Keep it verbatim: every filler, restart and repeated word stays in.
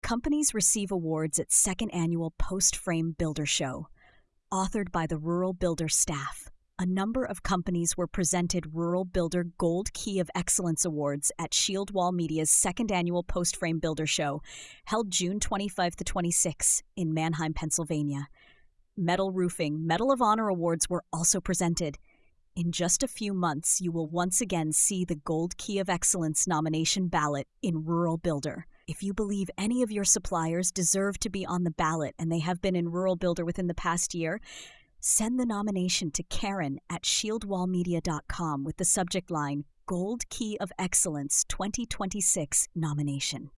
Companies receive awards at second Annual Post Frame Builder Show. Authored by the Rural Builder staff, a number of companies were presented Rural Builder Gold Key of Excellence Awards at Shield Wall Media's second Annual Post Frame Builder Show, held June twenty-fifth to twenty-sixth in Manheim, Pennsylvania. Metal Roofing Medal of Honor Awards were also presented. In just a few months, you will once again see the Gold Key of Excellence nomination ballot in Rural Builder. If you believe any of your suppliers deserve to be on the ballot and they have been in Rural Builder within the past year, send the nomination to Karen at shield wall media dot com with the subject line Gold Key of Excellence twenty twenty-six nomination.